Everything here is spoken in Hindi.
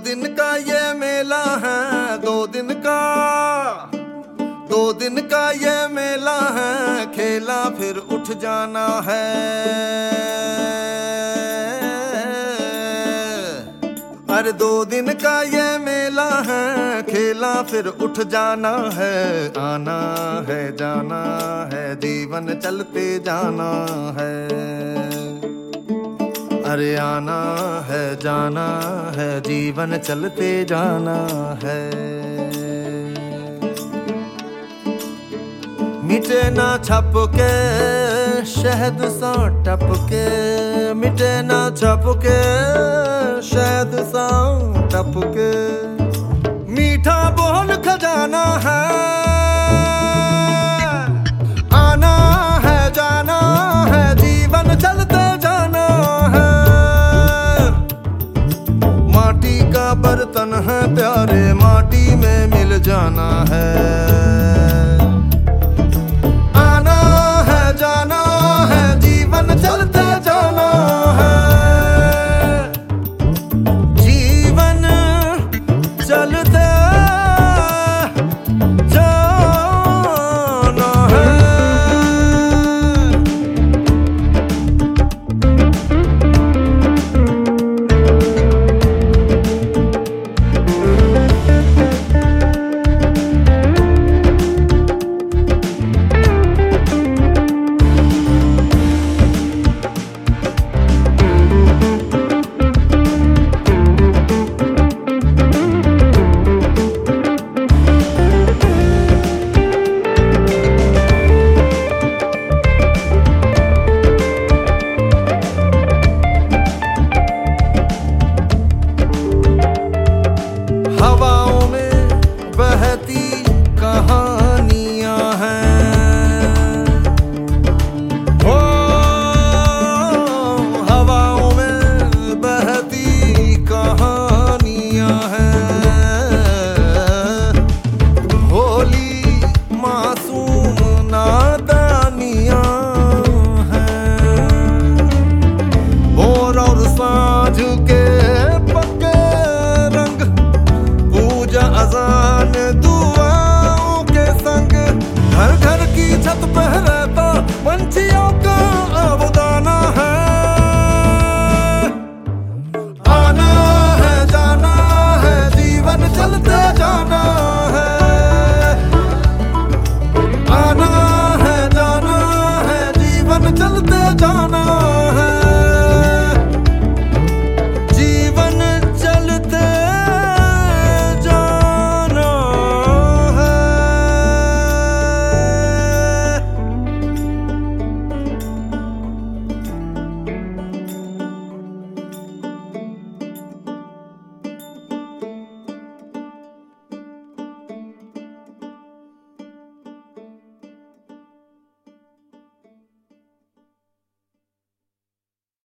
दिन का ये मेला है, 2 दिन का ये मेला है, खेला फिर उठ जाना है। अरे 2 दिन का ये मेला है, खेला फिर उठ जाना है। आना है जाना है, जीवन चलते जाना है। अरे आना है जाना है, जीवन चलते जाना है। मिटे ना छप के शहद सा टपके, मिटे ना छप के शहद सा टपके। मीठा बोल खजाना है, आना है जाना है, जीवन चलते जाना है। माटी का बर्तन है प्यारे, माटी में मिल जाना है।